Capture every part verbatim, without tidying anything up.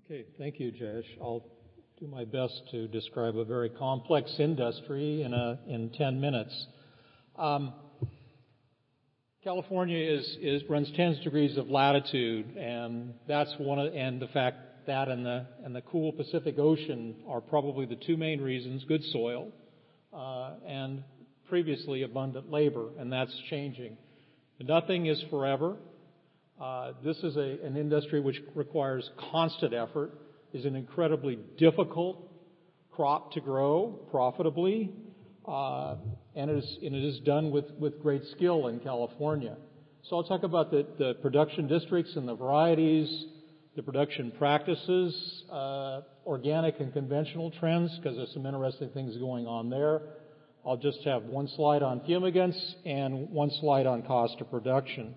Okay, thank you, Jayesh. I'll do my best to describe a very complex industry in a, in ten minutes. Um, California is, is runs ten degrees of latitude, and that's one of, and the fact that and the and the cool Pacific Ocean are probably the two main reasons. Good soil uh, and previously abundant labor, and that's changing. Nothing is forever. Uh, this is a, an industry which requires constant effort, is an incredibly difficult crop to grow profitably, uh, and, it is, and it is done with, with great skill in California. So I'll talk about the, the production districts and the varieties, the production practices, uh, organic and conventional trends, because there's some interesting things going on there. I'll just have one slide on fumigants and one slide on cost of production.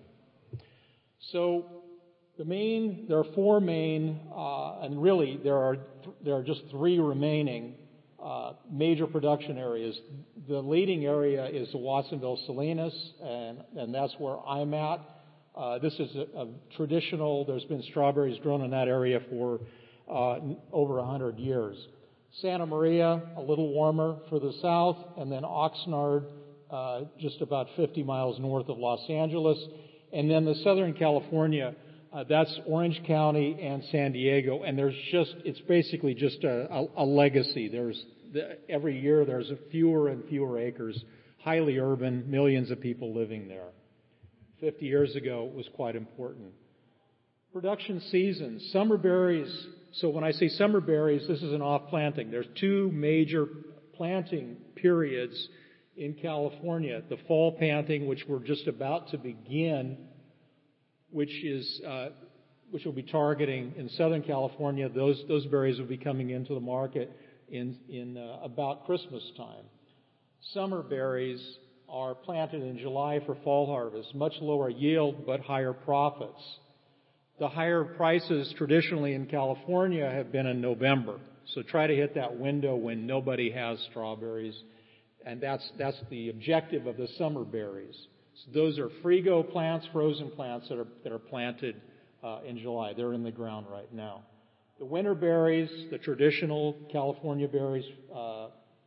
So the main, there are four main, uh, and really there are th- there are just three remaining uh, major production areas. The leading area is the Watsonville Salinas, and, and that's where I'm at. Uh, this is a, a traditional. There's been strawberries grown in that area for uh, over a hundred years. Santa Maria, a little warmer for the south, and then Oxnard, uh, just about fifty miles north of Los Angeles. And then the Southern California, uh, that's Orange County and San Diego. And there's just, it's basically just a, a, a legacy. There's, the, every year there's a fewer and fewer acres, highly urban, millions of people living there. Fifty years ago, it was quite important. Production seasons, summer berries. So when I say summer berries, this is an off-planting. There's two major planting periods in California. The fall planting, which we're just about to begin, which is uh, which will be targeting in Southern California. Those those berries will be coming into the market in in uh, about Christmas time. Summer berries are planted in July for fall harvest. Much lower yield, but higher profits. The higher prices traditionally in California have been in November. So try to hit that window when nobody has strawberries. And that's that's the objective of the summer berries. So those are frigo plants, frozen plants that are that are planted uh, in July. They're in the ground right now. The winter berries, the traditional California berries, uh,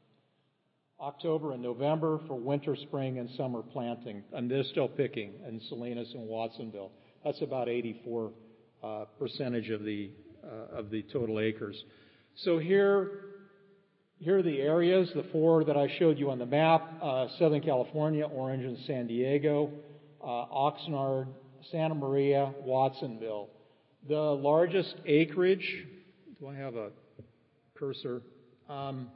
October and November for winter, spring, and summer planting. And they're still picking in Salinas and Watsonville. That's about eighty-four uh, percentage of the uh, of the total acres. So here. Here are the areas, the four that I showed you on the map, uh, Southern California, Orange and San Diego, uh, Oxnard, Santa Maria, Watsonville. The largest acreage, do I have a cursor? Um,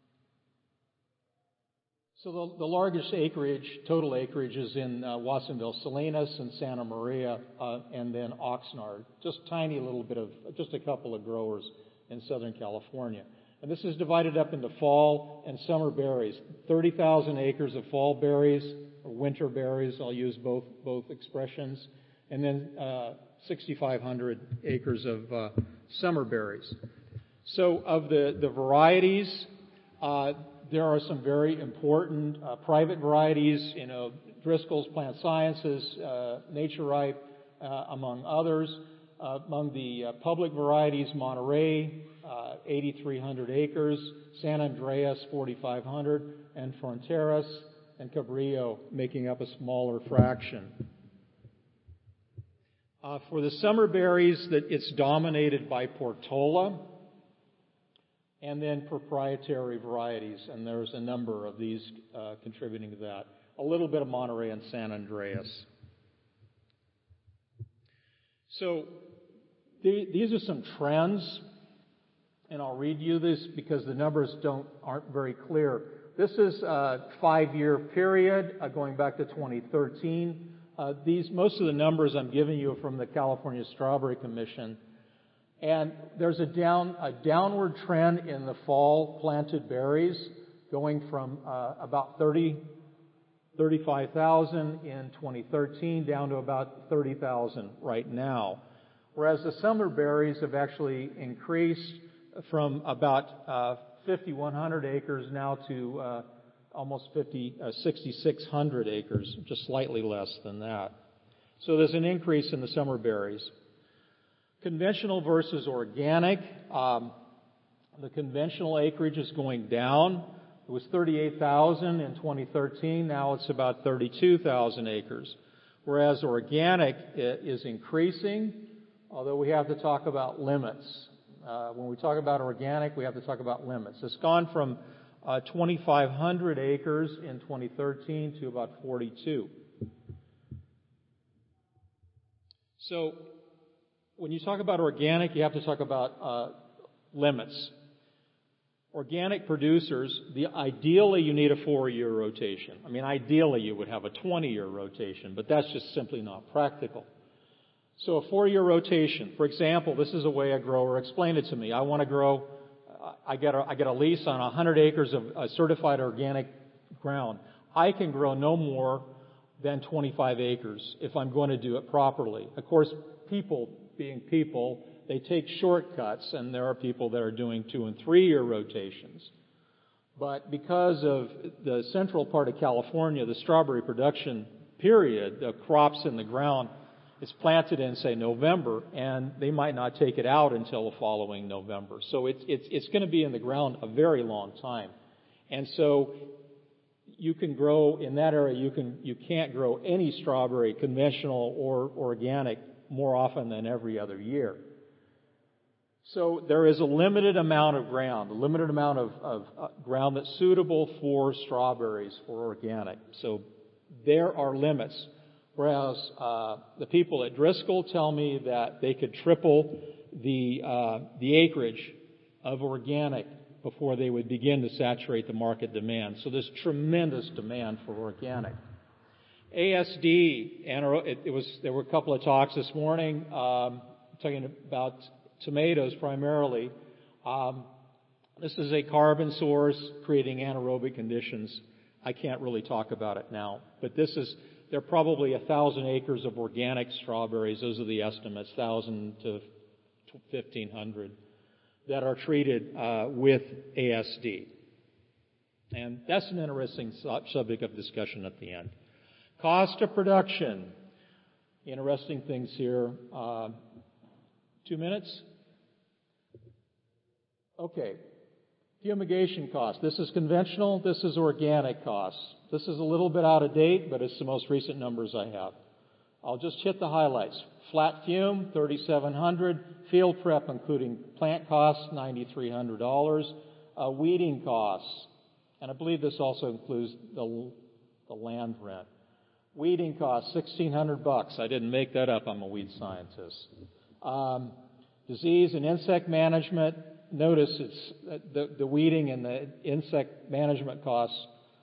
so the, the largest acreage, total acreage, is in uh, Watsonville, Salinas, and Santa Maria, uh, and then Oxnard. Just tiny little bit of, just a couple of growers in Southern California. And this is divided up into fall and summer berries. thirty thousand acres of fall berries, or winter berries, I'll use both both expressions, and then uh, sixty-five hundred acres of uh, summer berries. So of the, the varieties, uh, there are some very important uh, private varieties, you know, Driscoll's Plant Sciences, uh, Nature Ripe, uh, among others. Uh, among the uh, public varieties, Monterey, uh, eighty-three hundred acres, San Andreas, forty-five hundred, and Fronteras and Cabrillo making up a smaller fraction. Uh, for the summer berries, that it's dominated by Portola and then proprietary varieties, and there's a number of these uh, contributing to that. A little bit of Monterey and San Andreas. So these are some trends, and I'll read you this because the numbers don't aren't very clear. This is a five-year period uh, going back to twenty thirteen. Uh, these most of the numbers I'm giving you are from the California Strawberry Commission, and there's a down a downward trend in the fall planted berries, going from uh, about thirty. thirty-five thousand in twenty thirteen down to about thirty thousand right now. Whereas the summer berries have actually increased from about uh, fifty-one hundred acres now to uh, almost fifty, uh, sixty-six hundred acres, just slightly less than that. So there's an increase in the summer berries. Conventional versus organic. Um, the conventional acreage is going down. It was thirty-eight thousand in twenty thirteen. Now it's about thirty-two thousand acres. Whereas organic is increasing, although we have to talk about limits. Uh, when we talk about organic, we have to talk about limits. It's gone from uh, twenty-five hundred acres in twenty thirteen to about forty-two. So when you talk about organic, you have to talk about uh, limits. Organic producers, the, ideally you need a four-year rotation. I mean, ideally you would have a twenty-year rotation, but that's just simply not practical. So a four-year rotation, for example, this is a way a grower explained it to me. I want to grow, I get a, I get a lease on one hundred acres of uh, certified organic ground. I can grow no more than twenty-five acres if I'm going to do it properly. Of course, people being people, they take shortcuts, and there are people that are doing two and three-year rotations. But because of the central part of California, the strawberry production period, the crops in the ground, it's planted in, say, November, and they might not take it out until the following November. So it's it's it's going to be in the ground a very long time. And so you can grow in that area. You can you can't grow any strawberry, conventional or organic, more often than every other year. So there is a limited amount of ground, a limited amount of, of uh, ground that's suitable for strawberries, for organic. So there are limits. Whereas uh, the people at Driscoll tell me that they could triple the uh, the acreage of organic before they would begin to saturate the market demand. So there's tremendous demand for organic. A S D, it, it was there were a couple of talks this morning um, talking about tomatoes primarily. Um, this is a carbon source creating anaerobic conditions. I can't really talk about it now, but this is there are probably a thousand acres of organic strawberries. Those are the estimates, thousand to fifteen hundred, that are treated uh, with A S D, and that's an interesting subject of discussion at the end. Cost of production. Interesting things here. Uh, two minutes? Okay. Fumigation cost. This is conventional. This is organic costs. This is a little bit out of date, but it's the most recent numbers I have. I'll just hit the highlights. Flat fume, thirty-seven hundred dollars. Field prep, including plant costs, nine thousand three hundred dollars. Uh, weeding costs, and I believe this also includes the, the land rent. Weeding costs, sixteen hundred bucks. I didn't make that up. I'm a weed scientist. Um, disease and insect management. Notice it's the, the weeding and the insect management costs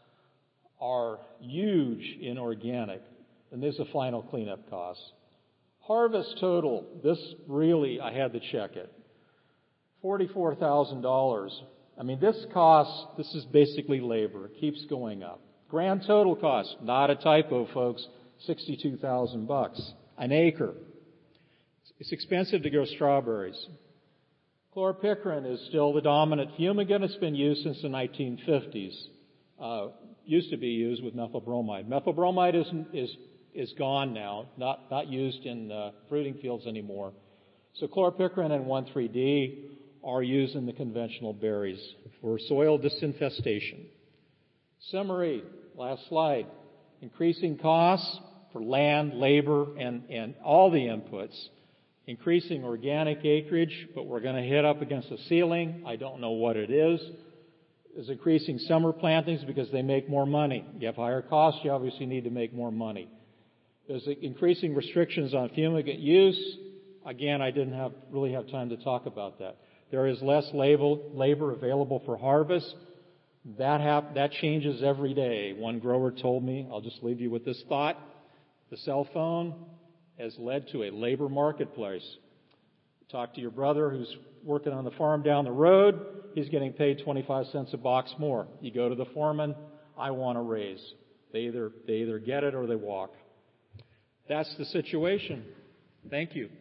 are huge in organic, and there's a final cleanup cost. Harvest total. This really, I had to check it. forty-four thousand dollars. I mean, this cost. This is basically labor. It keeps going up. Grand total cost, not a typo, folks, sixty-two thousand bucks an acre. It's expensive to grow strawberries. Chlorpicrin is still the dominant fumigant. It's been used since the nineteen fifties. Uh, used to be used with methylbromide. Methylbromide is is is gone now, not not used in uh, fruiting fields anymore. So chlorpicrin and one three D are used in the conventional berries for soil disinfestation. Summary. Last slide. Increasing costs for land, labor, and, and all the inputs. Increasing organic acreage, but we're going to hit up against a ceiling. I don't know what it is. Is increasing summer plantings because they make more money. You have higher costs, you obviously need to make more money. There's increasing restrictions on fumigant use. Again, I didn't have really have time to talk about that. There is less labor available for harvest. That hap- that changes every day. One grower told me, I'll just leave you with this thought, the cell phone has led to a labor marketplace. Talk to your brother who's working on the farm down the road. He's getting paid twenty-five cents a box more. You go to the foreman, I want a raise. They either, they either get it or they walk. That's the situation. Thank you.